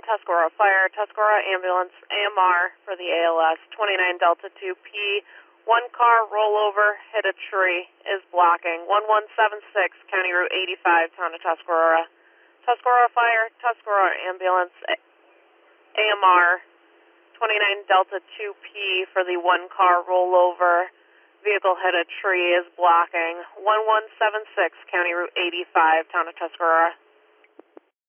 Tuscarora Fire, Tuscarora Ambulance, AMR for the ALS, 29 Delta 2P. One car rollover, hit a tree, is blocking. 1176, County Route 85, Town of Tuscarora. Tuscarora Fire, Tuscarora Ambulance, AMR, 29 Delta 2P for the one car rollover. Vehicle hit a tree, is blocking. 1176, County Route 85, Town of Tuscarora.